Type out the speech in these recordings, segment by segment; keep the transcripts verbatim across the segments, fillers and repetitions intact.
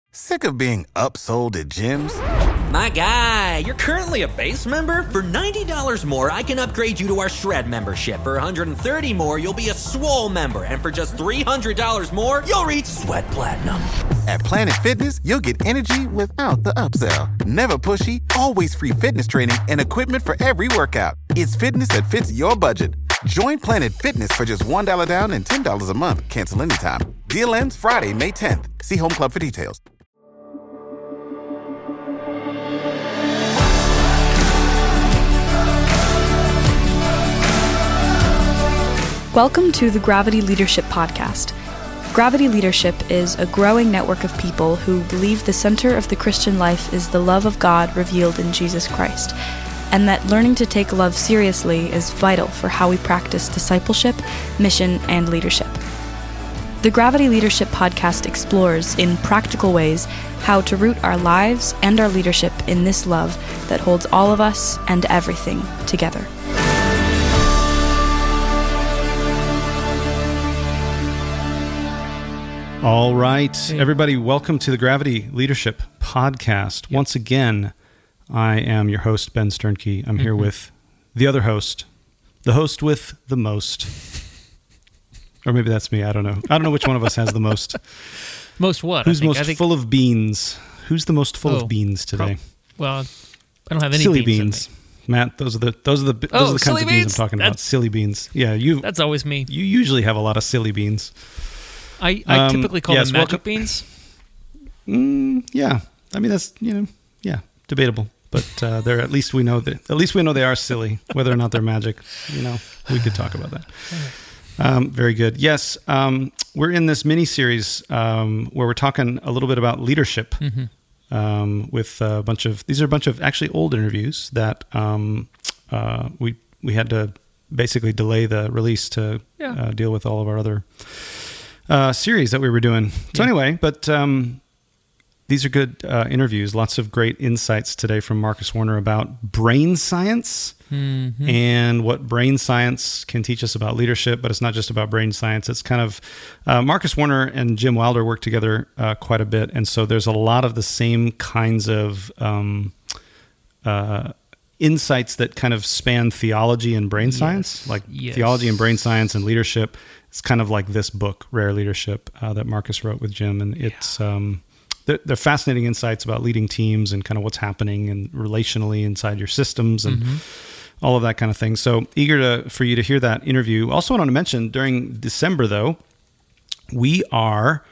Sick of being upsold at gyms? My guy, you're currently a base member? For ninety dollars more, I can upgrade you to our Shred membership. For one hundred thirty dollars more, you'll be a Swole member. And for just three hundred dollars more, you'll reach Sweat Platinum. At Planet Fitness, you'll get energy without the upsell. Never pushy, always free fitness training and equipment for every workout. It's fitness that fits your budget. Join Planet Fitness for just one dollar down and ten dollars a month. Cancel anytime. Deal ends Friday, May tenth. See Home Club for details. Welcome to the Gravity Leadership Podcast. Gravity Leadership is a growing network of people who believe the center of the Christian life is the love of God revealed in Jesus Christ, and that learning to take love seriously is vital for how we practice discipleship, mission, and leadership. The Gravity Leadership Podcast explores, in practical ways, how to root our lives and our leadership in this love that holds all of us and everything together. All right, everybody, welcome to the Gravity Leadership Podcast. Yep. Once again, I am your host, Ben Sternke. I'm mm-hmm. here with the other host, the host with the most. Or maybe that's me, I don't know. I don't know which one of us has the most. Most what? Who's I think, most I think... full of beans? Who's the most full oh, of beans today? Prob- well, I don't have any silly beans. beans. Matt, those are the those are the those oh, are the kinds of beans, beans I'm talking that's, about. Silly beans. Yeah, you. That's always me. You usually have a lot of silly beans. I, I um, typically call yes, them magic welcome. beans. Mm, yeah, I mean that's you know yeah debatable, but uh, they're at least we know that at least we know they are silly. Whether or not they're magic, you know, we could talk about that. Um, very good. Yes, um, we're in this mini series um, where we're talking a little bit about leadership mm-hmm. um, with a bunch of these are a bunch of actually old interviews that um, uh, we we had to basically delay the release to yeah. uh, deal with all of our other. Uh, series that we were doing. So yeah. anyway, but um, these are good uh, interviews. Lots of great insights today from Marcus Warner about brain science mm-hmm. and what brain science can teach us about leadership. But it's not just about brain science. It's kind of uh, Marcus Warner and Jim Wilder work together uh, quite a bit, and so there's a lot of the same kinds of um, uh, insights that kind of span theology and brain yes. science, like yes. theology and brain science and leadership. It's kind of like this book, Rare Leadership, uh, that Marcus wrote with Jim. And it's yeah. um, they're, they're fascinating insights about leading teams and kind of what's happening and relationally inside your systems and mm-hmm. all of that kind of thing. So eager to for you to hear that interview. Also want to mention, during December, though, we are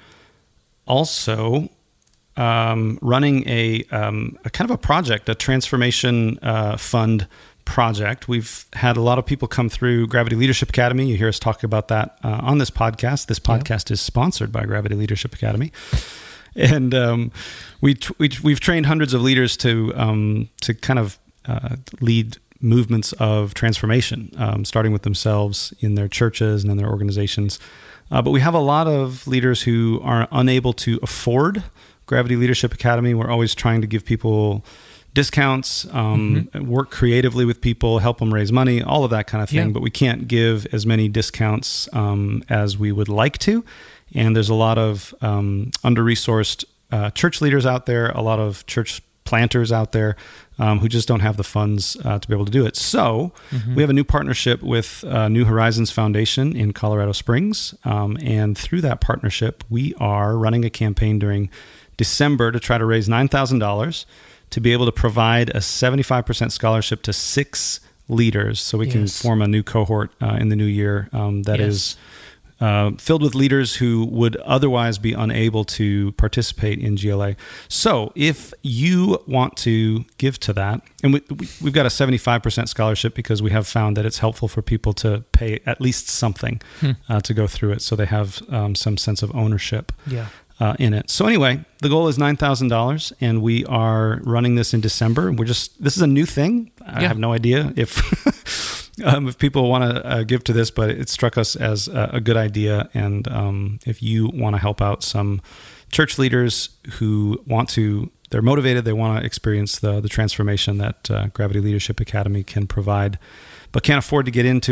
also um, running a, um, a kind of a project, a transformation uh, fund project. We've had a lot of people come through Gravity Leadership Academy. You hear us talk about that uh, on this podcast. This podcast yeah. is sponsored by Gravity Leadership Academy, and um, we, t- we we've trained hundreds of leaders to um, to kind of uh, lead movements of transformation, um, starting with themselves in their churches and in their organizations. Uh, but we have a lot of leaders who are unable to afford Gravity Leadership Academy. We're always trying to give people discounts, um, mm-hmm. work creatively with people, help them raise money, all of that kind of thing. Yeah. But we can't give as many discounts um, as we would like to. And there's a lot of um, under-resourced uh, church leaders out there, a lot of church planters out there um, who just don't have the funds uh, to be able to do it. So mm-hmm. we have a new partnership with uh, New Horizons Foundation in Colorado Springs. Um, and through that partnership, we are running a campaign during December to try to raise nine thousand dollars to be able to provide a seventy-five percent scholarship to six leaders so we yes. can form a new cohort uh, in the new year um, that yes. is uh, filled with leaders who would otherwise be unable to participate in G L A. So if you want to give to that, and we, we've got a seventy-five percent scholarship because we have found that it's helpful for people to pay at least something hmm. uh, to go through it so they have um, some sense of ownership. Yeah. Uh, in it. So anyway, the goal is nine thousand dollars, and we are running this in December. We're just, this is a new thing. I yeah. have no idea if um, if people want to uh, give to this, but it struck us as a, a good idea. And um, if you want to help out some church leaders who want to, they're motivated, they want to experience the, the transformation that uh, Gravity Leadership Academy can provide, but can't afford to get into it,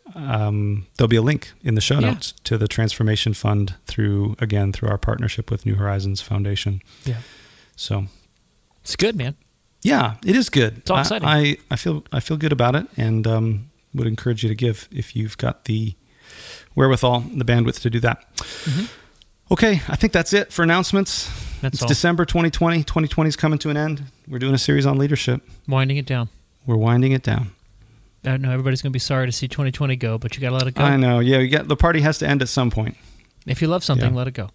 um, there'll be a link in the show Yeah. notes to the Transformation Fund through, again, through our partnership with New Horizons Foundation. Yeah. So It's good, man. yeah, it is good. It's all I- exciting. I, I feel I feel good about it, and um, would encourage you to give if you've got the wherewithal, the bandwidth to do that. Mm-hmm. Okay, I think that's it for announcements. That's it's all. December twenty twenty. twenty twenty is coming to an end. We're doing a series on leadership. Winding it down. We're winding it down. I know everybody's going to be sorry to see twenty twenty go, but you got to let it go. I know. Yeah, you got, the party has to end at some point. If you love something, Yeah. let it go.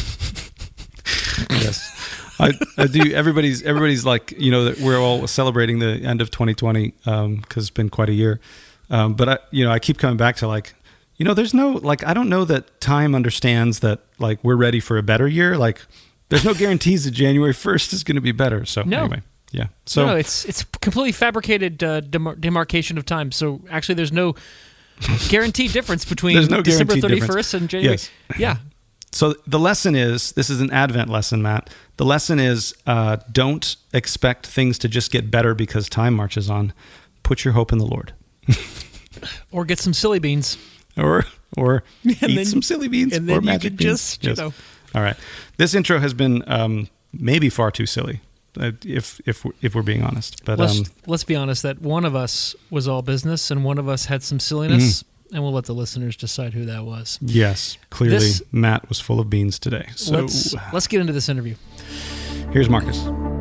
Yes. I, I do. Everybody's everybody's like, you know, that we're all celebrating the end of twenty twenty um, because it's been quite a year. Um, but I, you know, I keep coming back to like, you know, there's no like, I don't know that time understands that like we're ready for a better year. Like, there's no guarantees that January first is going to be better. So No. anyway, yeah. So no, no, it's it's completely fabricated uh, demar- demarcation of time. So actually, there's no guaranteed difference between There's no December guaranteed thirty-first difference. and January. Yes. Yeah. So the lesson is, this is an Advent lesson, Matt. The lesson is, uh, don't expect things to just get better because time marches on. Put your hope in the Lord. Or get some silly beans. Or or And eat then- some silly beans and or then you magic could beans. just, you know. All right. This intro has been um, maybe far too silly, uh, if if we're, if we're being honest. But Let's um, let's be honest that one of us was all business and one of us had some silliness, Mm-hmm. and we'll let the listeners decide who that was. yes, clearly This- Matt was full of beans today. So let's let's get into this interview. here's Marcus.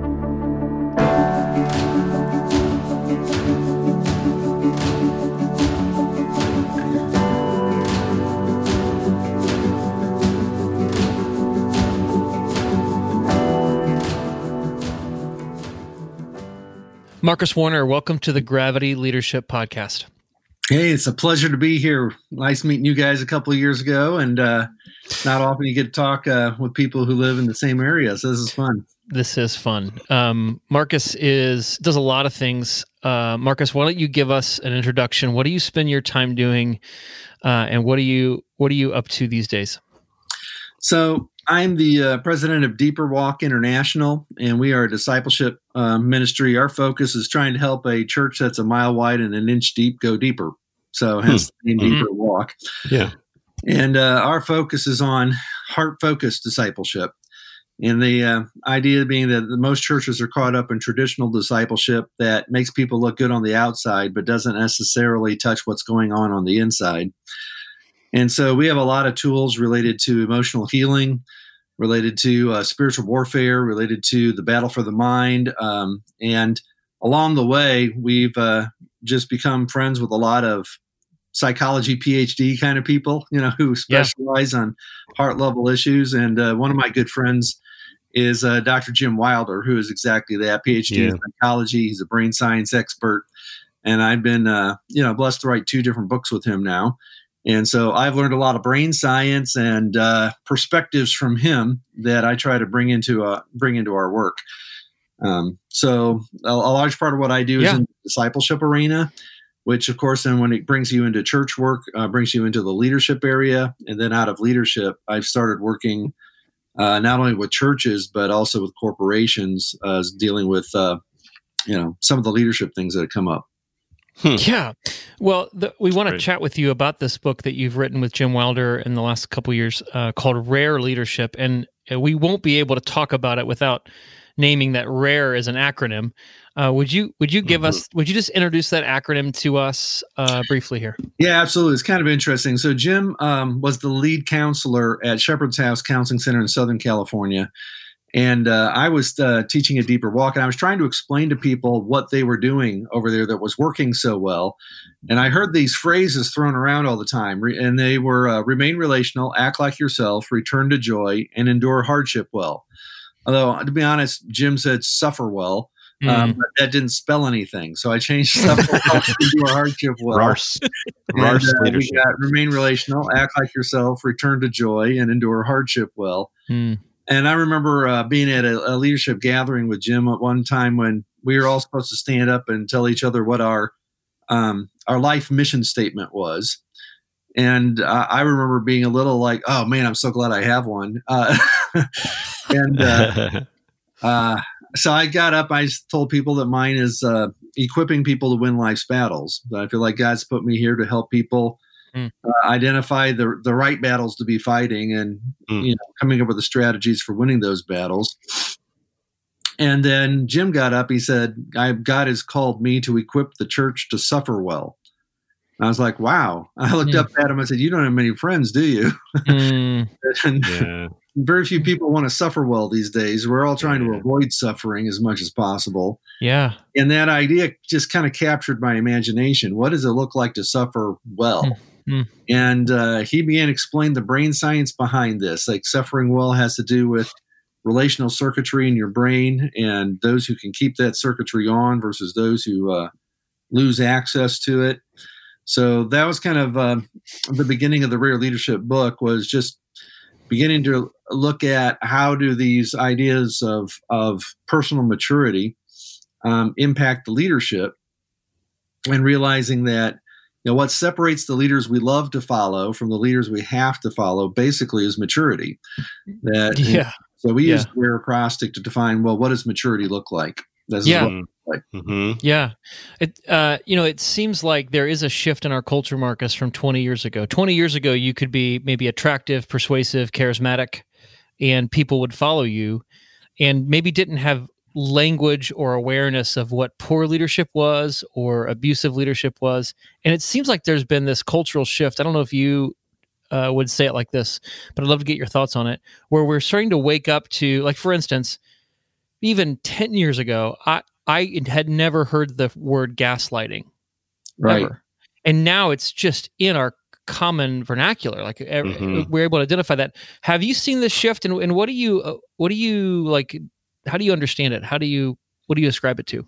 Marcus Warner, welcome to the Gravity Leadership Podcast. Hey, it's a pleasure to be here. Nice meeting you guys a couple of years ago, and uh, not often you get to talk uh, with people who live in the same area, so this is fun. This is fun. Um, Marcus is does a lot of things. Uh, Marcus, why don't you give us an introduction? What do you spend your time doing, uh, and what are you what are you up to these days? So I'm the uh, president of Deeper Walk International, and we are a discipleship uh, ministry. Our focus is trying to help a church that's a mile wide and an inch deep go deeper. So hence the name Mhm. Deeper Walk. Yeah. And uh, our focus is on heart-focused discipleship. And the uh, idea being that the most churches are caught up in traditional discipleship that makes people look good on the outside, but doesn't necessarily touch what's going on on the inside. And so we have a lot of tools related to emotional healing, related to uh, spiritual warfare, related to the battle for the mind. Um, and along the way, we've uh, just become friends with a lot of psychology PhD kind of people, you know, who specialize on heart level issues. And uh, one of my good friends is uh, Doctor Jim Wilder, who is exactly that, PhD Yeah. in psychology. He's a brain science expert. And I've been, uh, you know, blessed to write two different books with him now. And so I've learned a lot of brain science and uh, perspectives from him that I try to bring into uh, bring into our work. Um, so a, a large part of what I do is Yeah. in the discipleship arena, which of course then when it brings you into church work, uh, brings you into the leadership area. And then out of leadership, I've started working uh, not only with churches, but also with corporations, uh, dealing with, uh, you know, some of the leadership things that have come up. Yeah. Well, the, we want to Great. chat with you about this book that you've written with Jim Wilder in the last couple of years uh, called Rare Leadership. And uh, we won't be able to talk about it without naming that RARE is an acronym. Uh, would you would you give us, would you just introduce that acronym to us uh, briefly here? Yeah, absolutely. It's kind of interesting. So Jim um, was the lead counselor at Shepherd's House Counseling Center in Southern California. And uh, I was uh, teaching a Deeper Walk, and I was trying to explain to people what they were doing over there that was working so well. And I heard these phrases thrown around all the time, re- and they were uh, remain relational, act like yourself, return to joy, and endure hardship well. Although, to be honest, Jim said suffer well, um, but that didn't spell anything. So I changed suffer well to endure hardship well. Rars. And, Rars uh, we leadership. got remain relational, act like yourself, return to joy, and endure hardship well. Hmm. And I remember uh, being at a, a leadership gathering with Jim at one time when we were all supposed to stand up and tell each other what our um, our life mission statement was. And uh, I remember being a little like, "Oh man, I'm so glad I have one." Uh, and uh, uh, so I got up. I told people that mine is uh, equipping people to win life's battles. I feel like God's put me here to help people mm. uh, identify the the right battles to be fighting, and mm. you know, coming up with the strategies for winning those battles. And then Jim got up. He said, I, God has called me to equip the church to suffer well. And I was like, wow. I looked mm. up at him. I said, you don't have many friends, do you? Mm. and yeah. Very few people want to suffer well these days. We're all trying yeah. to avoid suffering as much as possible. Yeah. And that idea just kind of captured my imagination. What does it look like to suffer well? Mm. And uh, he began to explain the brain science behind this. Like, suffering well has to do with relational circuitry in your brain, and those who can keep that circuitry on versus those who uh, lose access to it. So that was kind of uh, the beginning of the Rare Leadership book, was just beginning to look at how do these ideas of, of personal maturity um, impact the leadership, and realizing that, you know, what separates the leaders we love to follow from the leaders we have to follow basically is maturity. That yeah. So we yeah. use the Rare acrostic to define, well, what does maturity look like? This yeah. Is what it like. Mm-hmm. Yeah. It, uh, you know, it seems like there is a shift in our culture, Marcus, from twenty years ago. twenty years ago, you could be maybe attractive, persuasive, charismatic, and people would follow you, and maybe didn't have language or awareness of what poor leadership was or abusive leadership was. And it seems like there's been this cultural shift. I don't know if you Uh, would say it like this, but I'd love to get your thoughts on it, where we're starting to wake up to, like, for instance, even ten years ago, I, I had never heard the word gaslighting. Right. Ever. And now it's just in our common vernacular. Like, mm-hmm. we're able to identify that. Have you seen this shift? And, and what do you, uh, what do you like, how do you understand it? How do you, what do you ascribe it to?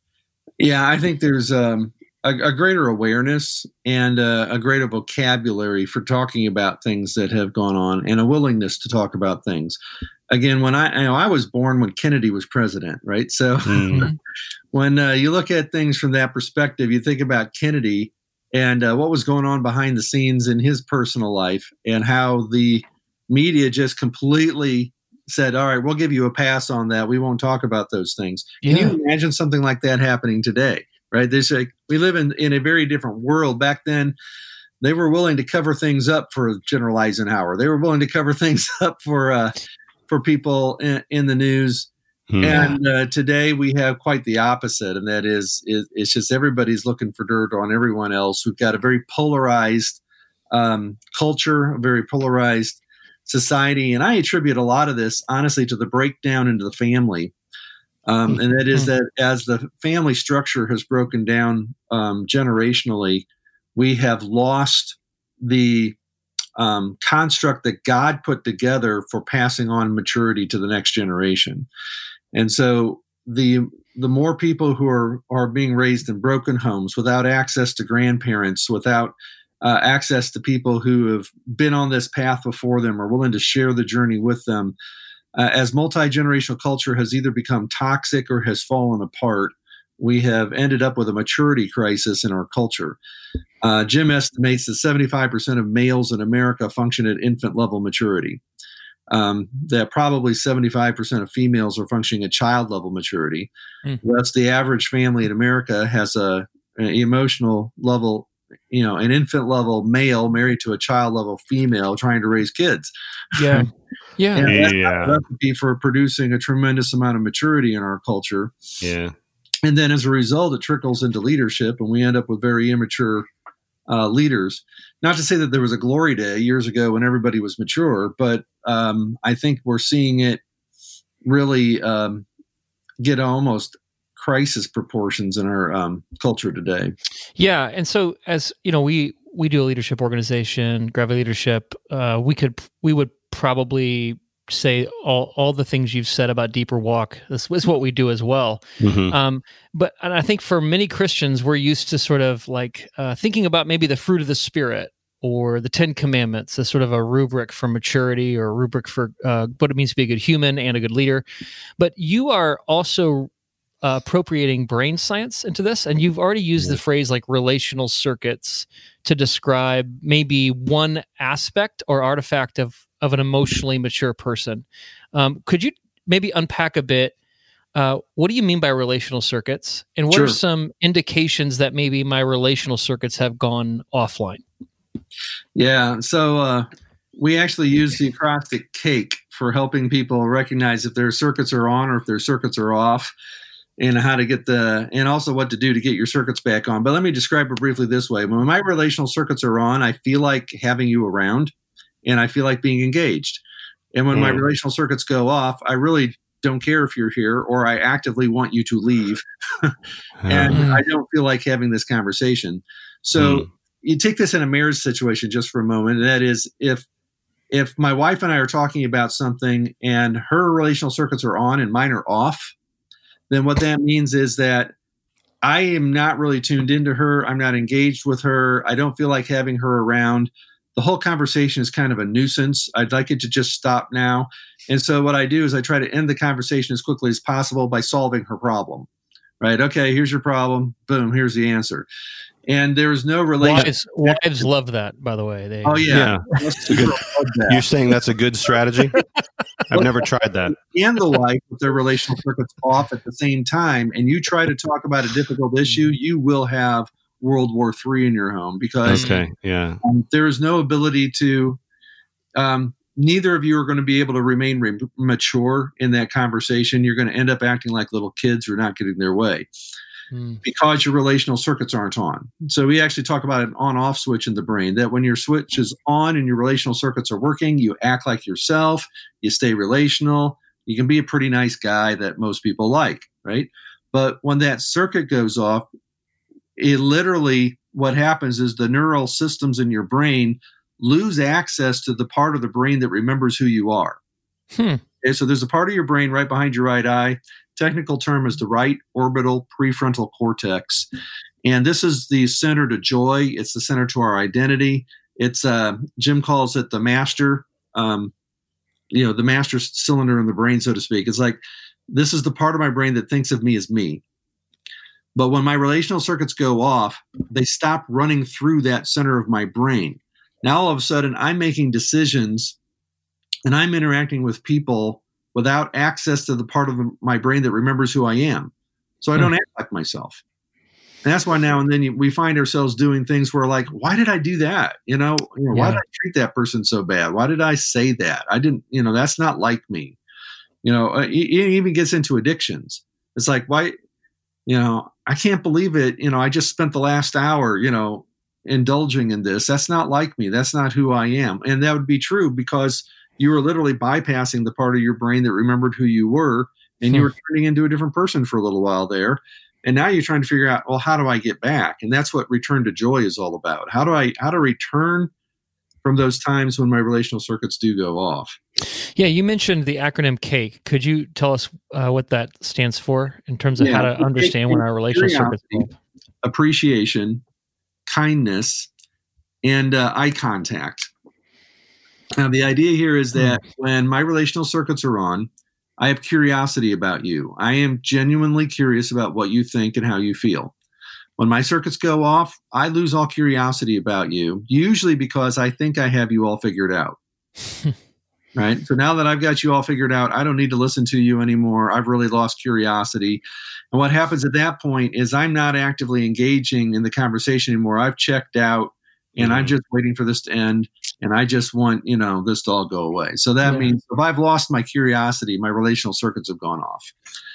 Yeah, I think there's, um, A, a greater awareness and a, a greater vocabulary for talking about things that have gone on, and a willingness to talk about things. Again, when I, you know, I was born when Kennedy was president, right? So mm-hmm. when uh, you look at things from that perspective, you think about Kennedy and uh, what was going on behind the scenes in his personal life, and how the media just completely said, all right, we'll give you a pass on that. We won't talk about those things. Yeah. Can you imagine something like that happening today? Right? There's like, we live in, in a very different world. Back then, they were willing to cover things up for General Eisenhower. They were willing to cover things up for uh, for people in, in the news. Hmm. And uh, today we have quite the opposite, and that is, is it's just everybody's looking for dirt on everyone else. We've got a very polarized um, culture, a very polarized society, and I attribute a lot of this, honestly, to the breakdown into the family. Um, and that is that as the family structure has broken down um, generationally, we have lost the um, construct that God put together for passing on maturity to the next generation. And so the the more people who are, are being raised in broken homes, without access to grandparents, without uh, access to people who have been on this path before them, or willing to share the journey with them, Uh, as multi-generational culture has either become toxic or has fallen apart, we have ended up with a maturity crisis in our culture. Uh, Jim estimates that seventy-five percent of males in America function at infant-level maturity. Um, that probably seventy-five percent of females are functioning at child-level maturity. Mm-hmm. Thus, the average family in America has a, an emotional level, you know, an infant-level male married to a child-level female trying to raise kids. Yeah. Yeah. And that's yeah. a recipe for producing a tremendous amount of maturity in our culture. Yeah. And then as a result, it trickles into leadership, and we end up with very immature uh, leaders. Not to say that there was a glory day years ago when everybody was mature, but um, I think we're seeing it really um, get almost crisis proportions in our um, culture today. Yeah. And so, as you know, we, we do a leadership organization, Gravity Leadership. Uh, we could, we would probably say all, all the things you've said about Deeper Walk. This is what we do as well. Mm-hmm. Um, but, and I think for many Christians, we're used to sort of like uh, thinking about maybe the fruit of the Spirit or the Ten Commandments as sort of a rubric for maturity, or a rubric for uh, what it means to be a good human and a good leader. But you are also uh, appropriating brain science into this, and you've already used yeah. the phrase like relational circuits to describe maybe one aspect or artifact of of an emotionally mature person. Um, could you maybe unpack a bit Uh, what do you mean by relational circuits? And what Sure. are some indications that maybe my relational circuits have gone offline? Yeah. So uh, we actually use the acrostic CAKE for helping people recognize if their circuits are on or if their circuits are off, and how to get the, and also what to do to get your circuits back on. But let me describe it briefly this way. When my relational circuits are on, I feel like having you around and I feel like being engaged. And when mm. my relational circuits go off, I really don't care if you're here, or I actively want you to leave. and mm. I don't feel like having this conversation. So mm. you take this in a marriage situation just for a moment. And that is, if if my wife and I are talking about something and her relational circuits are on and mine are off, then what that means is that I am not really tuned into her. I'm not engaged with her. I don't feel like having her around. The whole conversation is kind of a nuisance. I'd like it to just stop now. And so what I do is I try to end the conversation as quickly as possible by solving her problem. Right? Okay, here's your problem. Boom, here's the answer. And there is no relation. Wives, wives love that, by the way. They, oh, yeah. yeah. Good. You're saying that's a good strategy? I've never tried that. And the wife with their relational circuits off at the same time, and you try to talk about a difficult issue, you will have World War Three in your home, because okay, yeah. um, there is no ability to, um, neither of you are going to be able to remain re- mature in that conversation. You're going to end up acting like little kids who are not getting their way. Because your relational circuits aren't on. So we actually talk about an on-off switch in the brain, that when your switch is on and your relational circuits are working, you act like yourself, you stay relational, you can be a pretty nice guy that most people like, right? But when that circuit goes off, it literally, what happens is the neural systems in your brain lose access to the part of the brain that remembers who you are. Hmm. Okay, so there's a part of your brain right behind your right eye. Technical term is the right orbital prefrontal cortex. And this is the center to joy. It's the center to our identity. It's, uh, Jim calls it the master, um, you know, the master cylinder in the brain, so to speak. It's like, this is the part of my brain that thinks of me as me. But when my relational circuits go off, they stop running through that center of my brain. Now, all of a sudden, I'm making decisions and I'm interacting with people without access to the part of the, my brain that remembers who I am. So I don't act like myself. And that's why now and then you, we find ourselves doing things where, like, why did I do that? You know, you know yeah. why did I treat that person so bad? Why did I say that? I didn't, you know, that's not like me. You know, it, it even gets into addictions. It's like, why, you know, I can't believe it. You know, I just spent the last hour, you know, indulging in this. That's not like me. That's not who I am. And that would be true because you were literally bypassing the part of your brain that remembered who you were, and hmm. you were turning into a different person for a little while there. And now you're trying to figure out, well, how do I get back? And that's what return to joy is all about. How do I, how to return from those times when my relational circuits do go off? Yeah, you mentioned the acronym CAKE. Could you tell us uh, what that stands for in terms of yeah, how to understand when our relational circuits go off? Appreciation, kindness, and uh, eye contact. Now, the idea here is that when my relational circuits are on, I have curiosity about you. I am genuinely curious about what you think and how you feel. When my circuits go off, I lose all curiosity about you, usually because I think I have you all figured out. Right? So now that I've got you all figured out, I don't need to listen to you anymore. I've really lost curiosity. And what happens at that point is I'm not actively engaging in the conversation anymore. I've checked out. And mm-hmm. I'm just waiting for this to end, and I just want, you know, this to all go away. So that yeah. means if I've lost my curiosity, my relational circuits have gone off.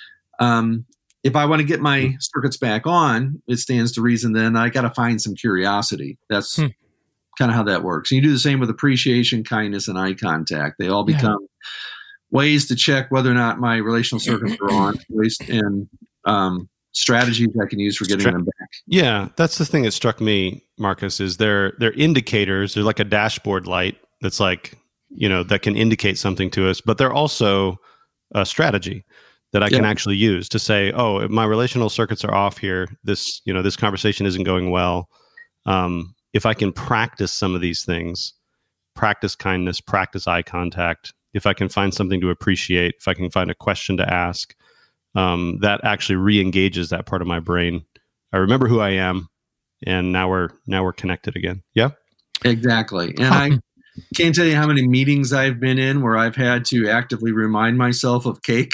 Um, if I want to get my circuits back on, it stands to reason then I got to find some curiosity. That's hmm. kind of how that works. And you do the same with appreciation, kindness, and eye contact. They all become yeah. ways to check whether or not my relational circuits are on, ways and um, strategies I can use for getting Stra- them back. Yeah, that's the thing that struck me, Marcus, is they're, they're indicators. They're like a dashboard light that's like, you know, that can indicate something to us, but they're also a strategy that I yeah. can actually use to say, oh, if my relational circuits are off here, this, you know, this conversation isn't going well. Um, if I can practice some of these things, practice kindness, practice eye contact, if I can find something to appreciate, if I can find a question to ask, um, that actually re-engages that part of my brain. I remember who I am, and now we're now we're connected again. Yeah, exactly. And I Can't tell you how many meetings I've been in where I've had to actively remind myself of cake.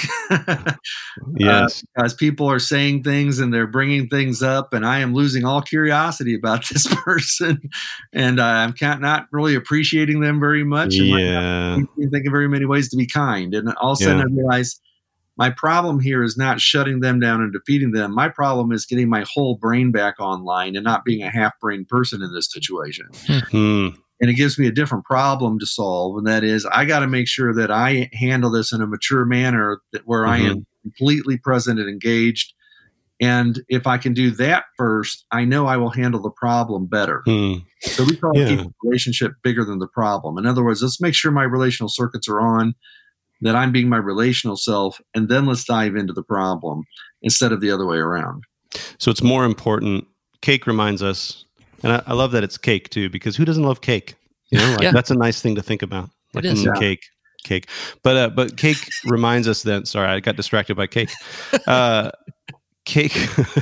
Yes. Uh, as people are saying things and they're bringing things up, and I am losing all curiosity about this person, and uh, I'm not really appreciating them very much. And Yeah. I'm thinking very many ways to be kind. And all of a sudden Yeah. I realize my problem here is not shutting them down and defeating them. My problem is getting my whole brain back online and not being a half-brain person in this situation. Hmm. And it gives me a different problem to solve. And that is, I got to make sure that I handle this in a mature manner that where I am completely present and engaged. And if I can do that first, I know I will handle the problem better. Hmm. So we call Yeah. it keep the relationship bigger than the problem. In other words, let's make sure my relational circuits are on, that I'm being my relational self, and then let's dive into the problem instead of the other way around. So it's more important. Cake reminds us, and I, I love that it's cake too, because who doesn't love cake? You know, like Yeah. that's a nice thing to think about. Like It is. mm, Yeah. cake, cake. But uh, but cake reminds us that. Sorry, I got distracted by cake. Uh, cake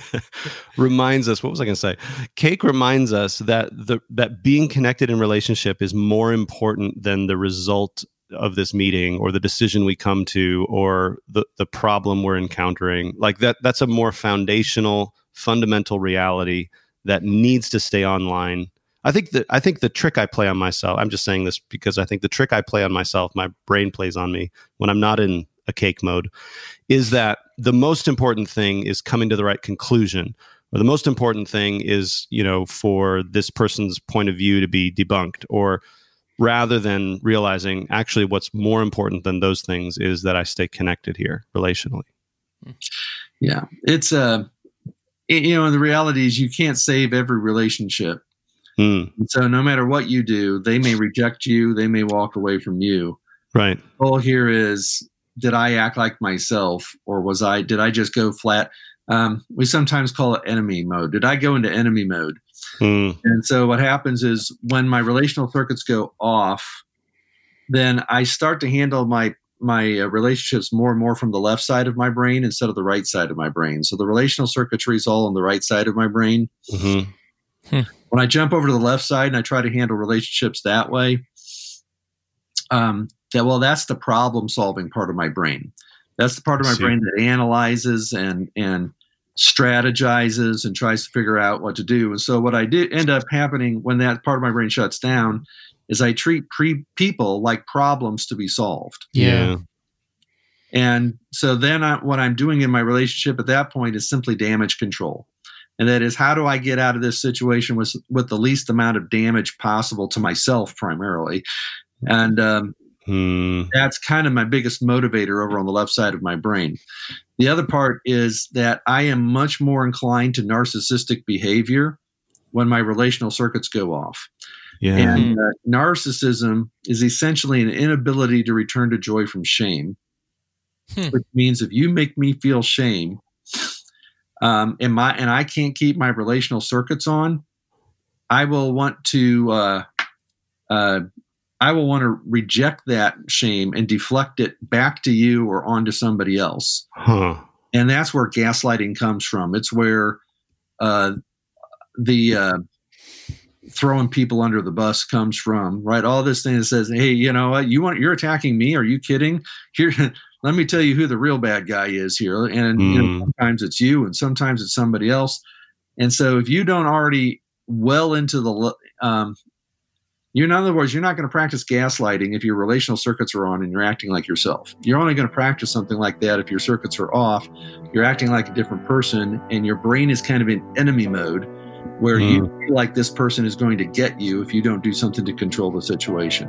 reminds us. What was I going to say? Cake reminds us that the that being connected in relationship is more important than the result of this meeting or the decision we come to or the the problem we're encountering. Like that. That's a more foundational, fundamental reality that needs to stay online. I think that I think the trick I play on myself, I'm just saying this because I think the trick I play on myself, my brain plays on me when I'm not in a cake mode, is that the most important thing is coming to the right conclusion, or the most important thing is, you know, for this person's point of view to be debunked, or rather than realizing actually what's more important than those things is that I stay connected here relationally. Yeah. It's, uh, it, you know, and the reality is you can't save every relationship. Mm, And so no matter what you do, they may reject you. They may walk away from you. right. The goal here is, did I act like myself, or was I, did I just go flat? Um, we sometimes call it enemy mode. Did I go into enemy mode? Mm, And so what happens is when my relational circuits go off, then I start to handle my my uh, relationships more and more from the left side of my brain instead of the right side of my brain. So the relational circuitry is all on the right side of my brain. mhm. When I jump over to the left side and I try to handle relationships that way, um, that well, that's the problem solving part of my brain. That's the part of my See. brain that analyzes and and strategizes and tries to figure out what to do. And so what I did end up happening when that part of my brain shuts down is I treat pre- people like problems to be solved. Yeah. And so then I, what I'm doing in my relationship at that point is simply damage control. And that is, how do I get out of this situation with, with the least amount of damage possible to myself primarily? And um, Mm, that's kind of my biggest motivator over on the left side of my brain. The other part is that I am much more inclined to narcissistic behavior when my relational circuits go off. yeah. And uh, narcissism is essentially an inability to return to joy from shame, Hmm. which means if you make me feel shame, um, and my and I can't keep my relational circuits on, I will want to uh, uh, I will want to reject that shame and deflect it back to you or onto somebody else. Huh. And that's where gaslighting comes from. It's where uh, the uh, throwing people under the bus comes from, right? All this thing that says, "Hey, you know what? You want you're attacking me? Are you kidding? Here, let me tell you who the real bad guy is here." And you know, Mm. sometimes it's you, and sometimes it's somebody else. And so, if you don't already well into the um, You, in other words, you're not going to practice gaslighting if your relational circuits are on and you're acting like yourself. You're only going to practice something like that if your circuits are off, you're acting like a different person, and your brain is kind of in enemy mode where Mm. you feel like this person is going to get you if you don't do something to control the situation.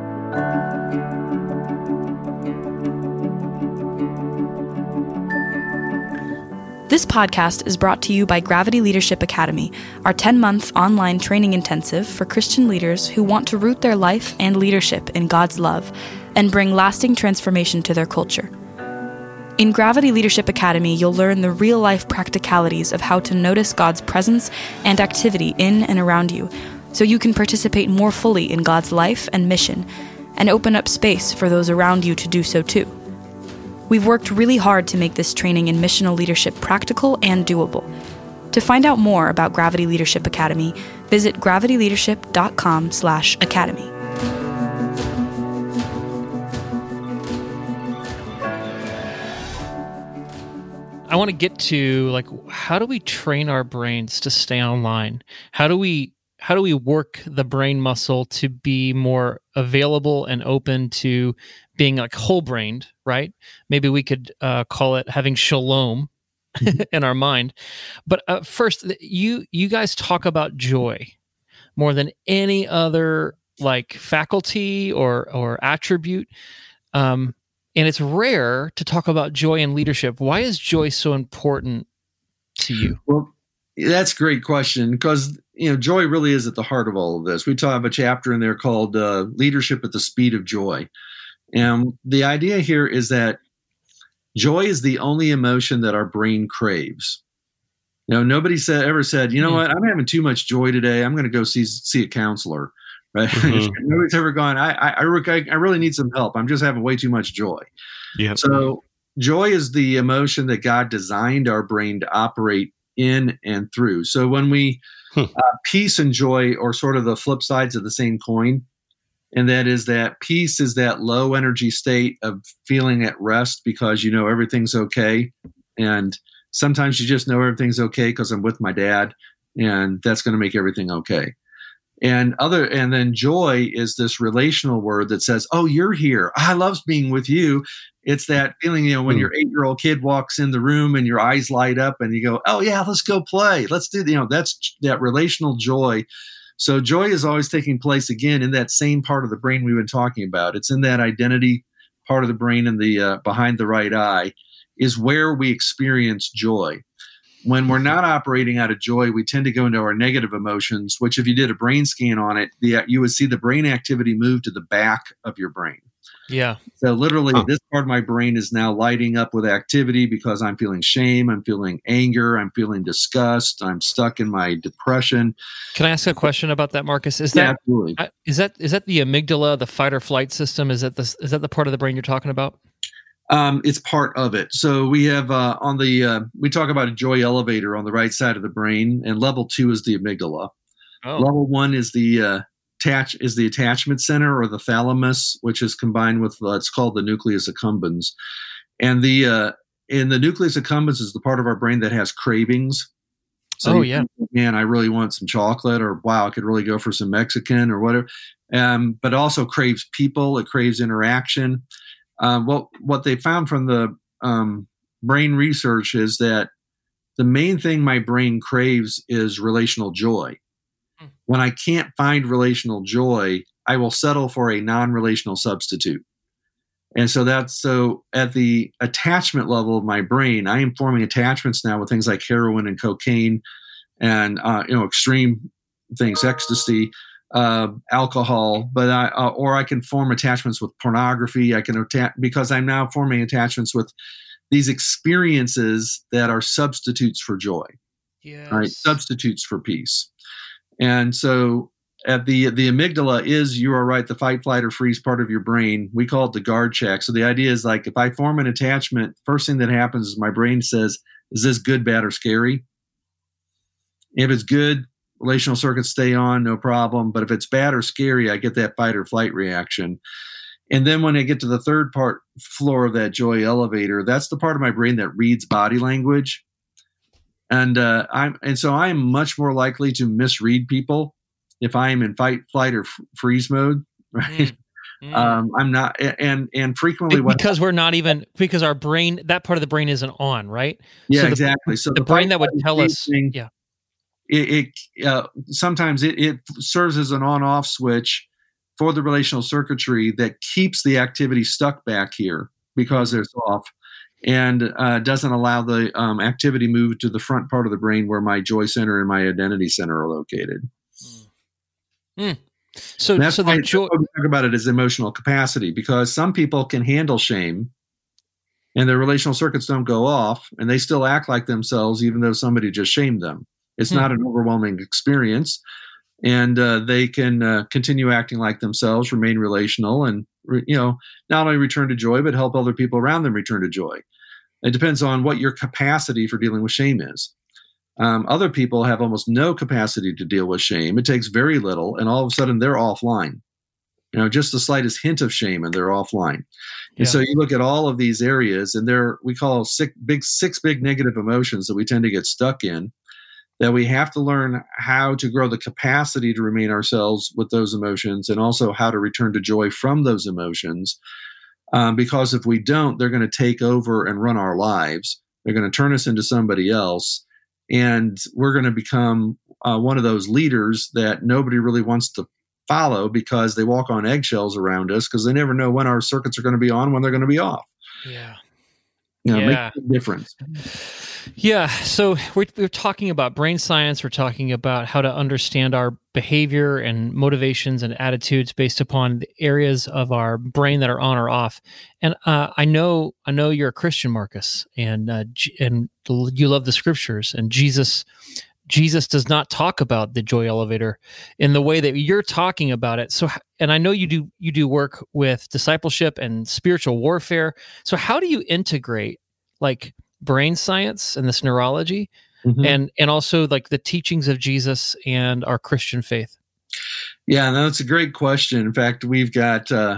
This podcast is brought to you by Gravity Leadership Academy, our ten-month online training intensive for Christian leaders who want to root their life and leadership in God's love and bring lasting transformation to their culture. In Gravity Leadership Academy, you'll learn the real-life practicalities of how to notice God's presence and activity in and around you, so you can participate more fully in God's life and mission, and open up space for those around you to do so too. We've worked really hard to make this training in missional leadership practical and doable. To find out more about Gravity Leadership Academy, visit gravity leadership dot com slash academy. I want to get to like, how do we train our brains to stay online? How do we how do we work the brain muscle to be more available and open to being like whole brained, right? Maybe we could uh, call it having shalom in our mind. But uh, first, you you guys talk about joy more than any other like faculty or or attribute. Um, and it's rare to talk about joy in leadership. Why is joy so important to you? Well, that's a great question, because you know joy really is at the heart of all of this. We talk have a chapter in there called uh, "Leadership at the Speed of Joy," and the idea here is that joy is the only emotion that our brain craves. You know, nobody said ever said, you know mm-hmm. what, I'm having too much joy today, I'm going to go see see a counselor. Right? Mm-hmm. Nobody's ever gone, I, I, I, I really need some help. I'm just having way too much joy. Yeah. So joy is the emotion that God designed our brain to operate in and through. So when we, hmm. uh, peace and joy are sort of the flip sides of the same coin. And that is that peace is that low energy state of feeling at rest because you know everything's okay. And sometimes you just know everything's okay because I'm with my dad, and that's going to make everything okay. And other, and then joy is this relational word that says, "Oh, you're here. I love being with you." It's that feeling, you know, when mm. your eight-year-old kid walks in the room and your eyes light up, and you go, "Oh yeah, let's go play. Let's do." You know, that's that relational joy. So joy is always taking place again in that same part of the brain we've been talking about. It's in that identity part of the brain, in the uh, behind the right eye, is where we experience joy. When we're not operating out of joy, we tend to go into our negative emotions, which if you did a brain scan on it, the, you would see the brain activity move to the back of your brain. Yeah. So literally huh. this part of my brain is now lighting up with activity because I'm feeling shame, I'm feeling anger, I'm feeling disgust, I'm stuck in my depression. Can I ask a question about that, Marcus? Is Yeah, that absolutely. is that is that the amygdala, the fight or flight system? Is that the is that the part of the brain you're talking about? Um, it's part of it. So we have uh, on the uh, we talk about a joy elevator on the right side of the brain, and level two is the amygdala. Oh. Level one is the uh, attach is the attachment center, or the thalamus, which is combined with uh, it's called the nucleus accumbens. And the uh, in the nucleus accumbens is the part of our brain that has cravings. So oh you yeah, think, man, I really want some chocolate, or wow, I could really go for some Mexican or whatever. Um, but also craves people. It craves interaction. Uh, what what they found from the um, brain research is that the main thing my brain craves is relational joy. Hmm. When I can't find relational joy, I will settle for a non-relational substitute. And so that's so at the attachment level of my brain, I am forming attachments now with things like heroin and cocaine and uh, you know extreme things, ecstasy. Uh, alcohol, but I, uh, or I can form attachments with pornography. I can attach because I'm now forming attachments with these experiences that are substitutes for joy, yes. right? Substitutes for peace. And so, at the the amygdala is, you are right, the fight, flight, or freeze part of your brain. We call it the guard check. So the idea is like if I form an attachment, first thing that happens is my brain says, "Is this good, bad, or scary?" If it's good, relational circuits stay on, no problem. But if it's bad or scary, I get that fight or flight reaction. And then when I get to the third part floor of that joy elevator, that's the part of my brain that reads body language. And uh, I'm and so I am much more likely to misread people if I am in fight, flight, or f- freeze mode. Right? Mm. Mm. Um, I'm not, and and frequently what because we're not even because our brain, that part of the brain isn't on, right? Yeah, so the, exactly. So the, the brain that would tell us, thing, yeah. It, it uh, sometimes it, it serves as an on-off switch for the relational circuitry that keeps the activity stuck back here because it's off, and uh, doesn't allow the um, activity move to the front part of the brain where my joy center and my identity center are located. Mm. So and that's so why the joy- we talk about it as emotional capacity, because some people can handle shame and their relational circuits don't go off, and they still act like themselves even though somebody just shamed them. It's hmm. not an overwhelming experience, and uh, they can uh, continue acting like themselves, remain relational, and re- you know not only return to joy, but help other people around them return to joy. It depends on what your capacity for dealing with shame is. Um, other people have almost no capacity to deal with shame. It takes very little, and all of a sudden they're offline. You know, just the slightest hint of shame and they're offline. And Yeah. so you look at all of these areas, and they're we call six big six big negative emotions that we tend to get stuck in. That we have to learn how to grow the capacity to remain ourselves with those emotions, and also how to return to joy from those emotions. Um, because if we don't, they're going to take over and run our lives. They're going to turn us into somebody else, and we're going to become uh, one of those leaders that nobody really wants to follow because they walk on eggshells around us because they never know when our circuits are going to be on, when they're going to be off. Yeah. You know, it Yeah. makes a difference. Yeah. So we're, we're talking about brain science. We're talking about how to understand our behavior and motivations and attitudes based upon the areas of our brain that are on or off. And uh, I know, I know you're a Christian, Marcus, and uh, J- and you love the scriptures. And Jesus, Jesus does not talk about the joy elevator in the way that you're talking about it. So, and I know you do you do work with discipleship and spiritual warfare. So, how do you integrate like brain science and this neurology, Mhm. and and also like the teachings of Jesus and our Christian faith? Yeah, no, that's a great question. In fact, we've got uh,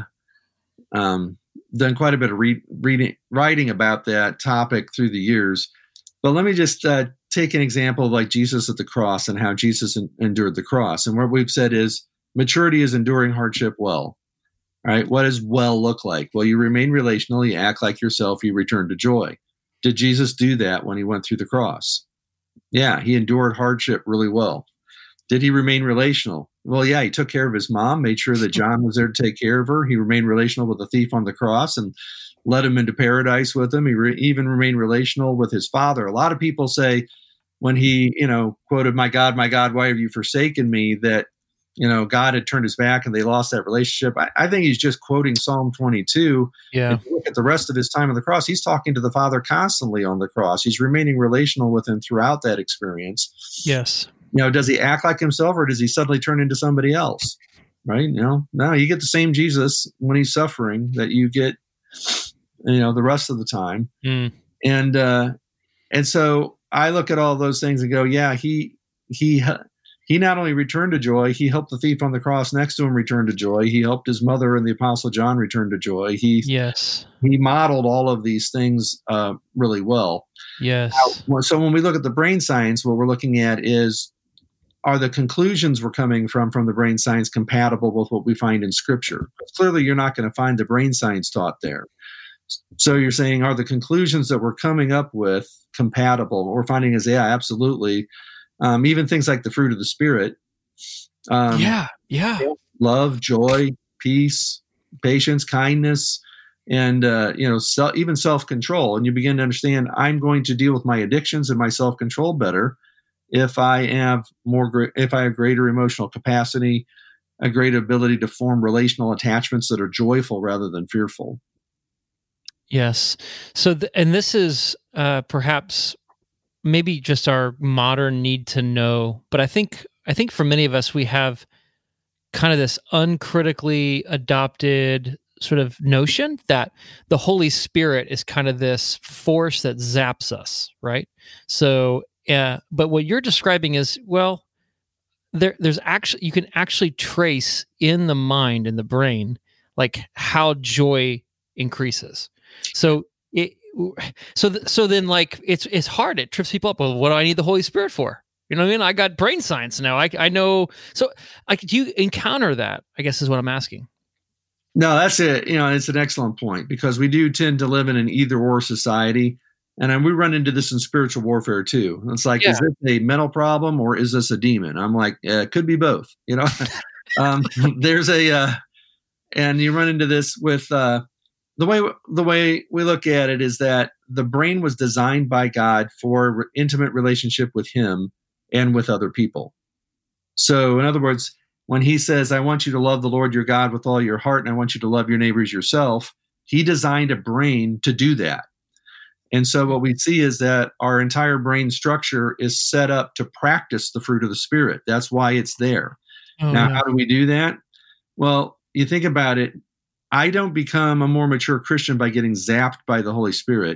um, done quite a bit of re- reading, writing about that topic through the years. But let me just uh, take an example of like Jesus at the cross and how Jesus en- endured the cross. And what we've said is maturity is enduring hardship well. All right, what does well look like? Well, you remain relational, you act like yourself, you return to joy. Did Jesus do that when he went through the cross? Yeah, he endured hardship really well. Did he remain relational? Well, yeah, he took care of his mom, made sure that John was there to take care of her. He remained relational with the thief on the cross and led him into paradise with him. He re- even remained relational with his father. A lot of people say when he, you know, quoted, "My God, my God, why have you forsaken me?" that, you know, God had turned his back and they lost that relationship. I, I think he's just quoting Psalm twenty-two. Yeah. If you look at the rest of his time on the cross, he's talking to the Father constantly on the cross. He's remaining relational with him throughout that experience. Yes. You know, does he act like himself or does he suddenly turn into somebody else? Right? You know, no, you get the same Jesus when he's suffering that you get, you know, the rest of the time. Mm. And, uh, and so I look at all those things and go, yeah, he, he, he not only returned to joy, he helped the thief on the cross next to him return to joy. He helped his mother and the Apostle John return to joy. He, Yes. he modeled all of these things uh, really well. Yes. Now, so when we look at the brain science, what we're looking at is, are the conclusions we're coming from from the brain science compatible with what we find in Scripture? Clearly, you're not going to find the brain science taught there. So you're saying, are the conclusions that we're coming up with compatible? What we're finding is, yeah, absolutely. Um, even things like the fruit of the Spirit. Um, yeah. Yeah. love, joy, peace, patience, kindness, and uh, you know, so, even self-control. And you begin to understand, I'm going to deal with my addictions and my self-control better if I have more, if I have greater emotional capacity, a greater ability to form relational attachments that are joyful rather than fearful. Yes. So, th- and this is uh, perhaps maybe just our modern need to know, but I think I think for many of us, we have kind of this uncritically adopted sort of notion that the Holy Spirit is kind of this force that zaps us, right? So, uh, but what you're describing is, well, there, there's actually, you can actually trace in the mind, in the brain, like how joy increases. So it, so, th- so then like, it's, it's hard. It trips people up. Well, what do I need the Holy Spirit for? You know what I mean? I got brain science now. I, I know. So like, do you encounter that? I guess is what I'm asking. No, that's it. You know, it's an excellent point because we do tend to live in an either or society. And then we run into this in spiritual warfare too. It's like, Yeah. is this a mental problem or is this a demon? I'm like, uh, it could be both, you know, um, there's a, uh, and you run into this with, uh, the way, the way we look at it is that the brain was designed by God for re- intimate relationship with him and with other people. So in other words, when he says, I want you to love the Lord your God with all your heart, and I want you to love your neighbors yourself, he designed a brain to do that. And so what we see is that our entire brain structure is set up to practice the fruit of the Spirit. That's why it's there. Oh, now, yeah. how do we do that? Well, you think about it. I don't become a more mature Christian by getting zapped by the Holy Spirit.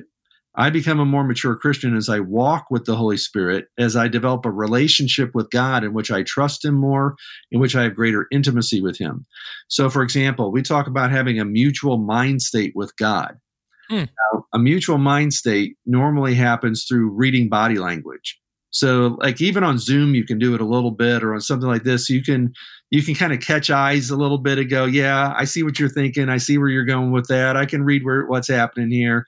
I become a more mature Christian as I walk with the Holy Spirit, as I develop a relationship with God in which I trust him more, in which I have greater intimacy with him. So, for example, we talk about having a mutual mind state with God. Hmm. Now, a mutual mind state normally happens through reading body language. So, like even on Zoom, you can do it a little bit, or on something like this, you can you can kind of catch eyes a little bit and go, yeah, I see what you're thinking. I see where you're going with that. I can read where what's happening here.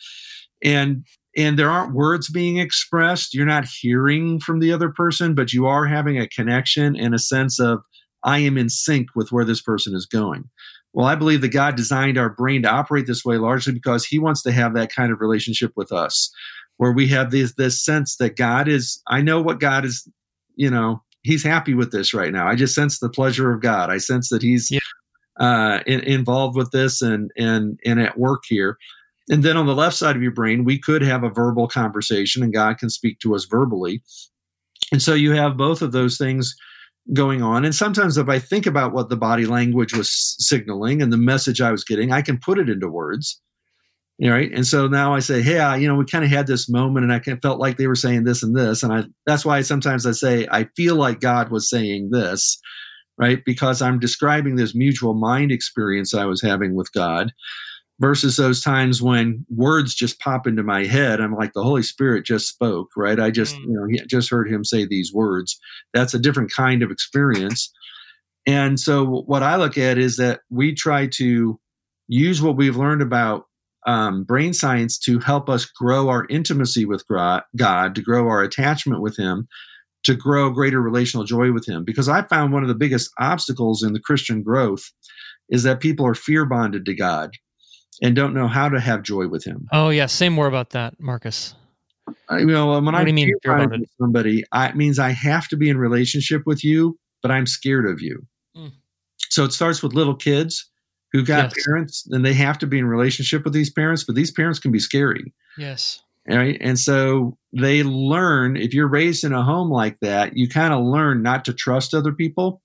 And and there aren't words being expressed. You're not hearing from the other person, but you are having a connection and a sense of, I am in sync with where this person is going. Well, I believe that God designed our brain to operate this way largely because he wants to have that kind of relationship with us, where we have this, this sense that God is, I know what God is, you know, he's happy with this right now. I just sense the pleasure of God. I sense that he's yeah. uh, in, involved with this and, and, and at work here. And then on the left side of your brain, we could have a verbal conversation and God can speak to us verbally. And so you have both of those things going on. And sometimes if I think about what the body language was signaling and the message I was getting, I can put it into words. Right. And so now I say, hey, I, you know, we kind of had this moment and I felt like they were saying this and this. And I, that's why sometimes I say, I feel like God was saying this, right? Because I'm describing this mutual mind experience I was having with God. Versus those times when words just pop into my head. I'm like, the Holy Spirit just spoke, right? I just, mm. you know, he just heard him say these words. That's a different kind of experience. And so what I look at is that we try to use what we've learned about um, brain science to help us grow our intimacy with God, to grow our attachment with him, to grow greater relational joy with him. Because I found one of the biggest obstacles in the Christian growth is that people are fear bonded to God and don't know how to have joy with him. Oh yeah, say more about that, Marcus. I, you know, when I mean with somebody, I, it means I have to be in relationship with you, but I'm scared of you. Mm. So it starts with little kids who got yes. parents, and they have to be in relationship with these parents, but these parents can be scary. Yes. Right? And so they learn, if you're raised in a home like that, you kind of learn not to trust other people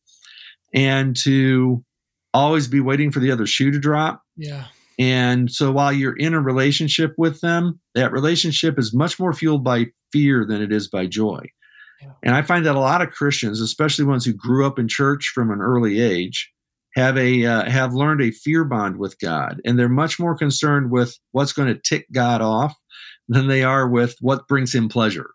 and to always be waiting for the other shoe to drop. Yeah. And so while you're in a relationship with them, that relationship is much more fueled by fear than it is by joy. Yeah. And I find that a lot of Christians, especially ones who grew up in church from an early age, have a uh, have learned a fear bond with God. And they're much more concerned with what's going to tick God off than they are with what brings him pleasure.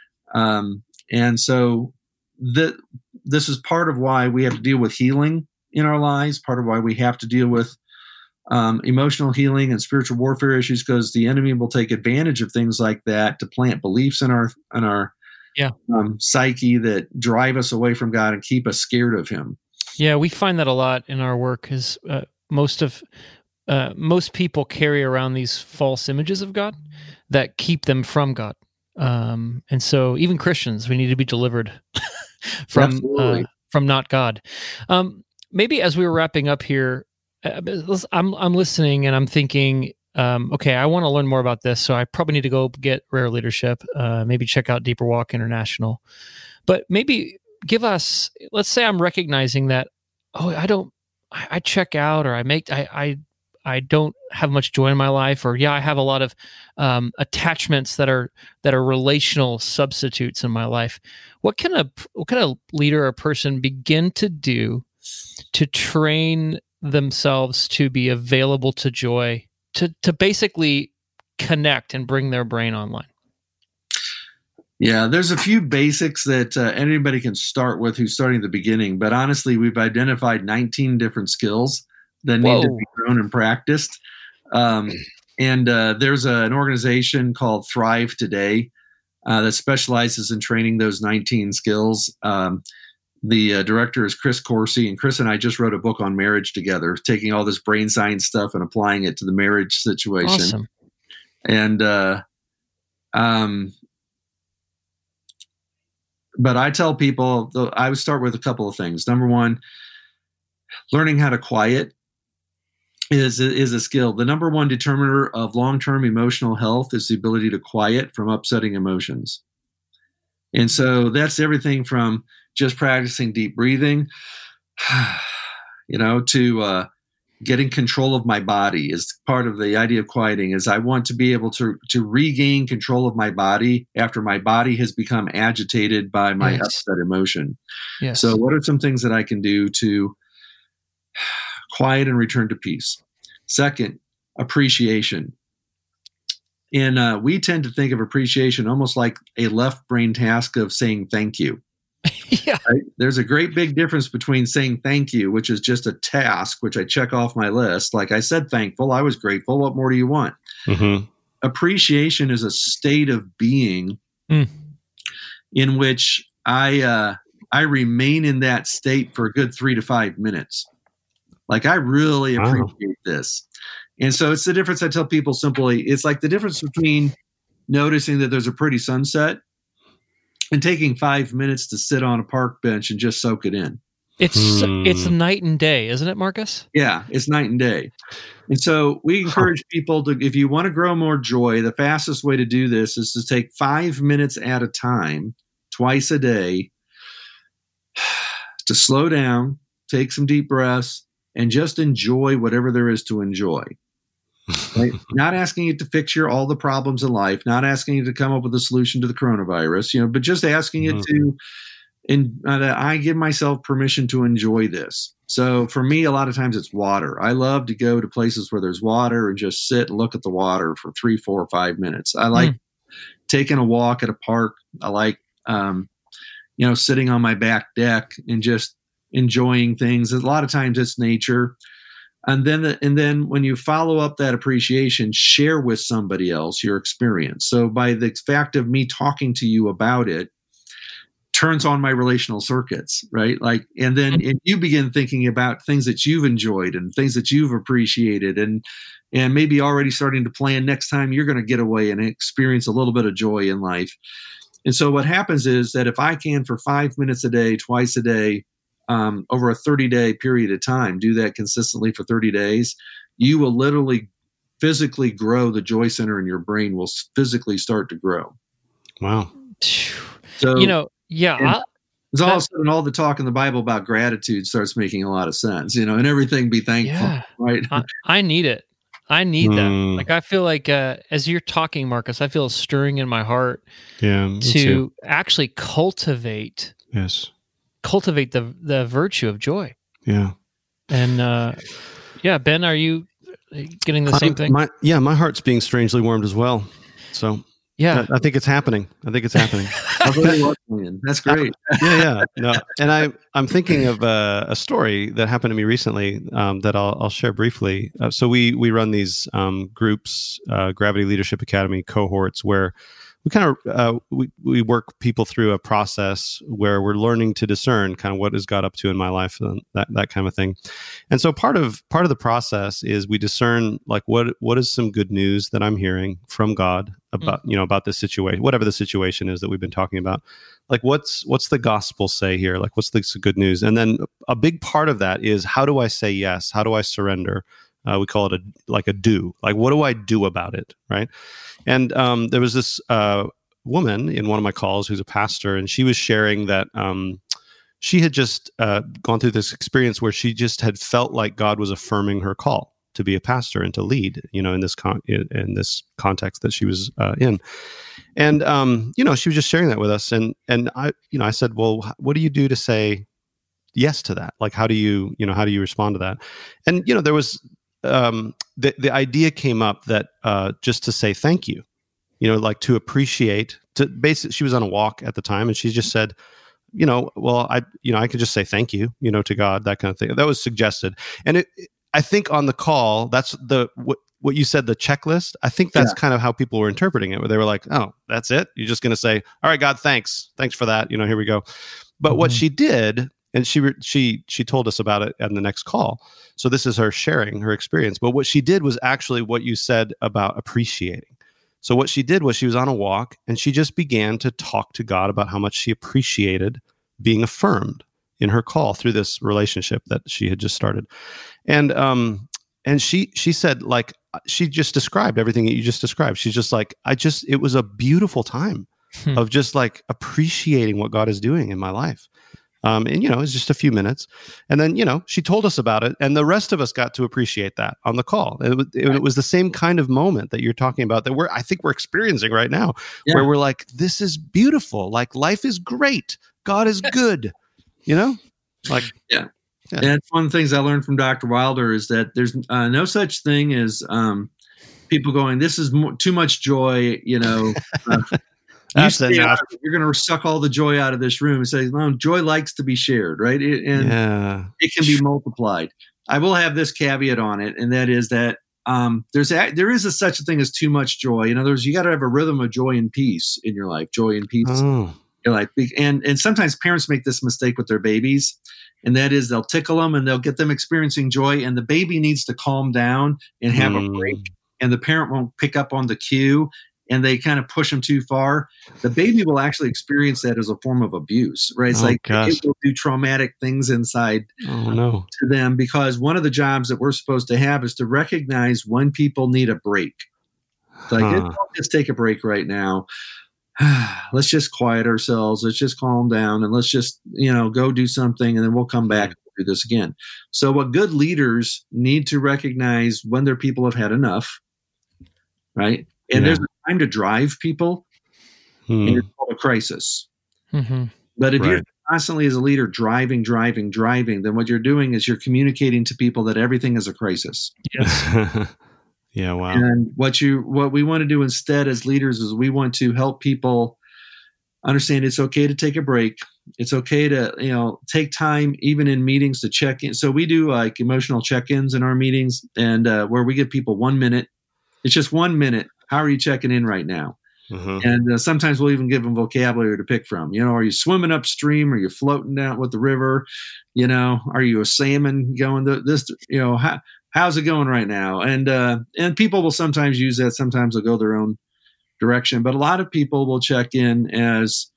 Um, and so the, this is part of why we have to deal with healing in our lives, part of why we have to deal with Um, emotional healing and spiritual warfare issues, because the enemy will take advantage of things like that to plant beliefs in our in our yeah. um, psyche that drive us away from God and keep us scared of him. Yeah, we find that a lot in our work because uh, most of uh, most people carry around these false images of God that keep them from God. Um, and so even Christians, we need to be delivered from uh, from not God. Um, maybe as we were wrapping up here, I'm I'm listening and I'm thinking, um, okay, I want to learn more about this, so I probably need to go get Rare Leadership, uh, maybe check out Deeper Walk International. But maybe give us, let's say I'm recognizing that, oh, I don't, I, I check out or I make, I, I I don't have much joy in my life, or yeah, I have a lot of um, attachments that are that are relational substitutes in my life. What can a what can a leader or person begin to do to train themselves to be available to joy, to to basically connect and bring their brain online? Yeah, there's a few basics that uh, anybody can start with who's starting at the beginning, but honestly, we've identified nineteen different skills that need Whoa. to be grown and practiced. Um, and uh, there's a, an organization called Thrive Today uh, that specializes in training those nineteen skills. Um, The uh, director is Chris Corsi, and Chris and I just wrote a book on marriage together, taking all this brain science stuff and applying it to the marriage situation. Awesome. And, uh, um, but I tell people, I would start with a couple of things. Number one, learning how to quiet is, is a skill. The number one determiner of long-term emotional health is the ability to quiet from upsetting emotions. And so that's everything from just practicing deep breathing, you know, to uh, getting control of my body is part of the idea of quieting. Is I want to be able to to regain control of my body after my body has become agitated by my Yes. upset emotion. Yes. So what are some things that I can do to quiet and return to peace? Second, appreciation. And uh, we tend to think of appreciation almost like a left brain task of saying thank you. yeah. Right? There's a great big difference between saying thank you, which is just a task, which I check off my list. Like I said, thankful, I was grateful. What more do you want? Mm-hmm. Appreciation is a state of being Mm. in which I uh, I remain in that state for a good three to five minutes. Like I really Wow. appreciate this. And so it's the difference. I tell people simply, it's like the difference between noticing that there's a pretty sunset and taking five minutes to sit on a park bench and just soak it in. It's Hmm. it's night and day, isn't it, Marcus? Yeah, it's night and day. And so we encourage people to, if you want to grow more joy, the fastest way to do this is to take five minutes at a time, twice a day, to slow down, take some deep breaths, and just enjoy whatever there is to enjoy. Right? Not asking you to fix your all the problems in life, not asking you to come up with a solution to the coronavirus, you know, but just asking you to, and uh, I give myself permission to enjoy this. So for me, a lot of times it's water. I love to go to places where there's water and just sit and look at the water for three, four, or five minutes. I like Mm. taking a walk at a park. I like, um, you know, sitting on my back deck and just enjoying things. A lot of times it's nature. And then, the, and then when you follow up that appreciation, share with somebody else your experience. So by the fact of me talking to you about it, turns on my relational circuits, right? Like, and then and you begin thinking about things that you've enjoyed and things that you've appreciated, and and maybe already starting to plan next time you're going to get away and experience a little bit of joy in life. And so what happens is that if I can, for five minutes a day, twice a day, um, over a thirty-day period of time, do that consistently for thirty days, you will literally physically grow. The joy center in your brain will physically start to grow. Wow. So You know, yeah. and- I, It's all of a That- sudden all the talk in the Bible about gratitude starts making a lot of sense, you know, and everything be thankful, Yeah. right? I, I need it. I need that. Mm. Like I feel like uh, as you're talking, Marcus, I feel a stirring in my heart Yeah. me to too. actually cultivate Yes. cultivate the the virtue of joy. Yeah. And uh, yeah, Ben, are you getting the same I'm- thing? My, yeah, my heart's being strangely warmed as well. So yeah. I, I think it's happening. I think it's happening. I'll tell you what, man, that's great. yeah, yeah. No, and I, I'm thinking of uh, a story that happened to me recently um, that I'll, I'll share briefly. Uh, so we we run these um, groups, uh, Gravity Leadership Academy cohorts, where we kind of uh, we we work people through a process where we're learning to discern kind of what has God up to in my life and that that kind of thing. And so part of part of the process is we discern like what what is some good news that I'm hearing from God about you know about this situation, whatever the situation is that we've been talking about. Like what's what's the gospel say here? Like what's the good news? And then a big part of that is how do I say yes? How do I surrender? Uh, we call it a like a do. Like what do I do about it? Right. And um, there was this uh, woman in one of my calls who's a pastor, and she was sharing that um, she had just uh, gone through this experience where she just had felt like God was affirming her call to be a pastor and to lead, you know, in this con- in, in this context that she was uh, in. And um, you know, she was just sharing that with us, and and I, you know, I said, well, what do you do to say yes to that? Like, how do you, you know, how do you respond to that? And you know, there was. Um, the the idea came up that uh, just to say thank you, you know, like to appreciate. To basically, she was on a walk at the time, and she just said, you know, well, I, you know, I could just say thank you, you know, to God, that kind of thing. That was suggested, and it, I think on the call, that's the what what you said, the checklist. I think that's Yeah. kind of how people were interpreting it, where they were like, oh, that's it. You're just going to say, all right, God, thanks, thanks for that. You know, here we go. But Mhm. what she did. And she re- she she told us about it at the next call. So this is her sharing her experience. But what she did was actually what you said about appreciating. So what she did was she was on a walk and she just began to talk to God about how much she appreciated being affirmed in her call through this relationship that she had just started. And um and she she said, like, she just described everything that you just described. She's just like, I just it was a beautiful time Hmm. of just like appreciating what God is doing in my life. Um, and, you know, it was just a few minutes. And then, you know, she told us about it. And the rest of us got to appreciate that on the call. It, was- it, it was the same kind of moment that you're talking about that we're, I think we're experiencing right now, Yeah. where we're like, this is beautiful. Like, life is great. God is good. You know, like, Yeah. Yeah. And that's one of the things I learned from Doctor Wilder is that there's uh, no such thing as um, people going, this is mo- too much joy, you know. Uh, you That's stay enough. out of it. You're going to suck all the joy out of this room and say, no, joy likes to be shared, right? It, and yeah. it can be multiplied. I will have this caveat on it, and that is that um, there's a, there is a such a thing as too much joy. In other words, you got to have a rhythm of joy and peace in your life. Joy and peace. Oh, You're like, and and sometimes parents make this mistake with their babies, and that is they'll tickle them and they'll get them experiencing joy, and the baby needs to calm down and have a Mm. break, and the parent won't pick up on the cue, and they kind of push them too far. The baby will actually experience that as a form of abuse, right? It's Oh, like gosh. it will do traumatic things inside oh no. to them, because one of the jobs that we're supposed to have is to recognize when people need a break. It's like, Huh. "Let's just take a break right now. Let's just quiet ourselves. Let's just calm down, and let's just, you know, go do something, and then we'll come back and do this again." So what good leaders need to recognize when their people have had enough, right? And Yeah. there's a time to drive people, Hmm. and it's called a crisis. Mhm. But if you're Right. constantly as a leader driving, driving, driving, then what you're doing is you're communicating to people that everything is a crisis. Yes. yeah. Wow. And what you what we want to do instead as leaders is we want to help people understand it's okay to take a break. It's okay to, you know, take time even in meetings to check in. So we do like emotional check-ins in our meetings, and uh, where we give people one minute. It's just one minute. How are you checking in right now? Uh-huh. And uh, sometimes we'll even give them vocabulary to pick from. You know, are you swimming upstream? Are you floating down with the river? You know, are you a salmon going to this? You know, how, how's it going right now? And uh, and people will sometimes use that. Sometimes they'll go their own direction. But a lot of people will check in as,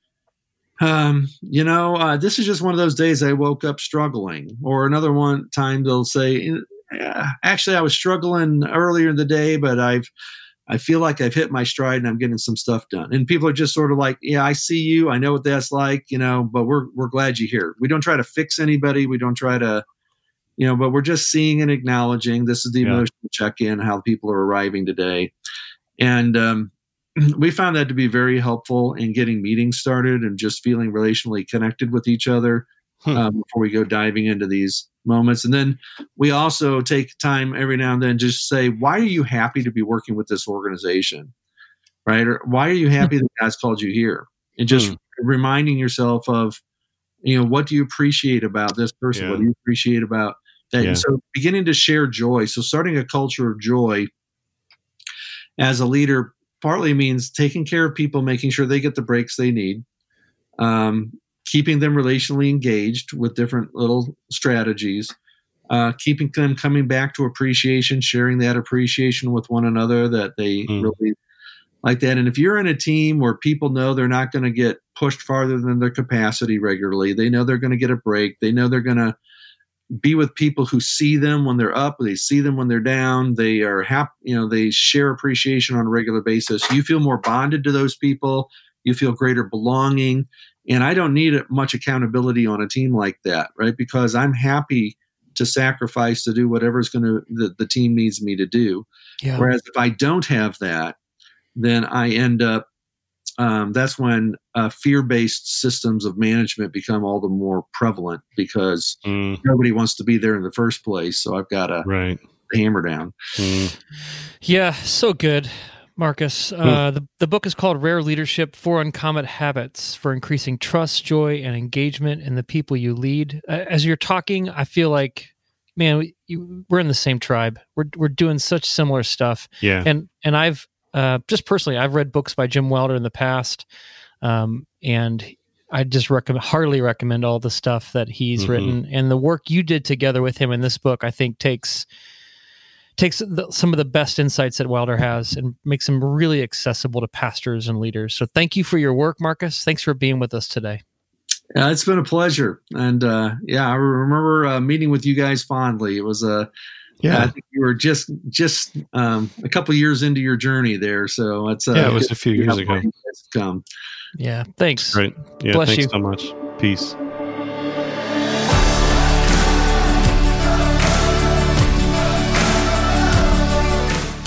um, you know, uh, this is just one of those days I woke up struggling. Or another one time they'll say, "Yeah, actually, I was struggling earlier in the day, but I've I feel like I've hit my stride and I'm getting some stuff done." And people are just sort of like, "Yeah, I see you. I know what that's like, you know, but we're we're glad you're here." We don't try to fix anybody. We don't try to, you know, but we're just seeing and acknowledging this is the Yeah. emotional check-in, how people are arriving today. And um, we found that to be very helpful in getting meetings started and just feeling relationally connected with each other Hmm. um, before we go diving into these moments. And then we also take time every now and then just say, why are you happy to be working with this organization? Right? Or why are you happy that God's called you here? And just Hmm. reminding yourself of, you know, what do you appreciate about this person? Yeah. What do you appreciate about that? Yeah. And so beginning to share joy. So starting a culture of joy as a leader partly means taking care of people, making sure they get the breaks they need, um, keeping them relationally engaged with different little strategies, uh, keeping them coming back to appreciation, sharing that appreciation with one another, that they Mm. really like that. And if you're in a team where people know they're not going to get pushed farther than their capacity regularly, they know they're going to get a break, they know they're going to be with people who see them when they're up, they see them when they're down, they are happy, you know, they share appreciation on a regular basis. You feel more bonded to those people, you feel greater belonging. And I don't need much accountability on a team like that, right? Because I'm happy to sacrifice to do whatever's going to the, the team needs me to do. Yeah. Whereas if I don't have that, then I end up, um, that's when uh, fear-based systems of management become all the more prevalent, because Mm. nobody wants to be there in the first place. So I've got to Right. hammer down. Mm. Yeah, so good, Marcus. Uh, the, the book is called Rare Leadership, Four Uncommon Habits for Increasing Trust, Joy, and Engagement in the People You Lead. Uh, as you're talking, I feel like, man, we, you, we're in the same tribe. We're we're doing such similar stuff. Yeah. And and I've, uh, just personally, I've read books by Jim Wilder in the past, um, and I just recommend, heartily recommend all the stuff that he's Mhm. written. And the work you did together with him in this book, I think, takes takes the, some of the best insights that Wilder has and makes them really accessible to pastors and leaders. So thank you for your work, Marcus. Thanks for being with us today. Yeah, it's been a pleasure. And uh, yeah, I remember uh, meeting with you guys fondly. It was a, Yeah. I think you were just just um, a couple years into your journey there. So it's uh, Yeah, it was a few years ago. Come. Yeah. Thanks. Great. Yeah. Bless thanks you. so much. Peace.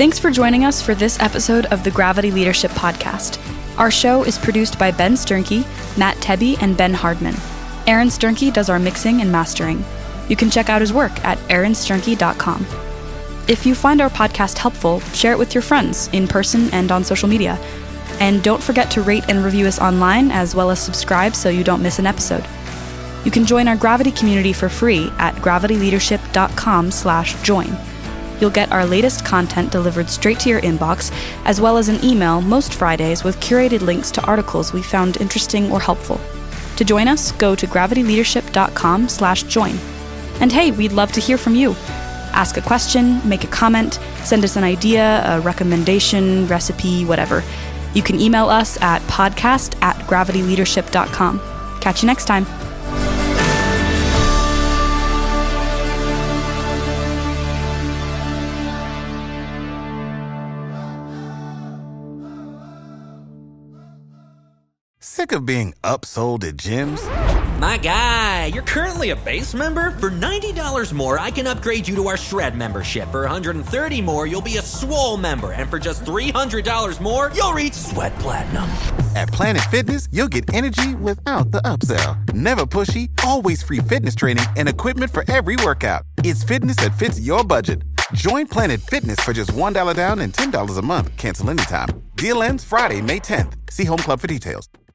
Thanks for joining us for this episode of the Gravity Leadership Podcast. Our show is produced by Ben Sternke, Matt Tebbe, and Ben Hardman. Aaron Sternke does our mixing and mastering. You can check out his work at aaron sternke dot com. If you find our podcast helpful, share it with your friends in person and on social media. And don't forget to rate and review us online, as well as subscribe so you don't miss an episode. You can join our Gravity community for free at gravity leadership dot com slash join. You'll get our latest content delivered straight to your inbox, as well as an email most Fridays with curated links to articles we found interesting or helpful. To join us, go to gravity leadership dot com slash join. And hey, we'd love to hear from you. Ask a question, make a comment, send us an idea, a recommendation, recipe, whatever. You can email us at podcast at gravity leadership dot com. Catch you next time. Sick of being upsold at gyms? My guy, you're currently a base member? For ninety dollars more, I can upgrade you to our Shred membership. For one hundred thirty dollars more, you'll be a Swole member. And for just three hundred dollars more, you'll reach Sweat Platinum. At Planet Fitness, you'll get energy without the upsell. Never pushy, always free fitness training and equipment for every workout. It's fitness that fits your budget. Join Planet Fitness for just one dollar down and ten dollars a month. Cancel anytime. Deal ends Friday, May tenth. See Home Club for details.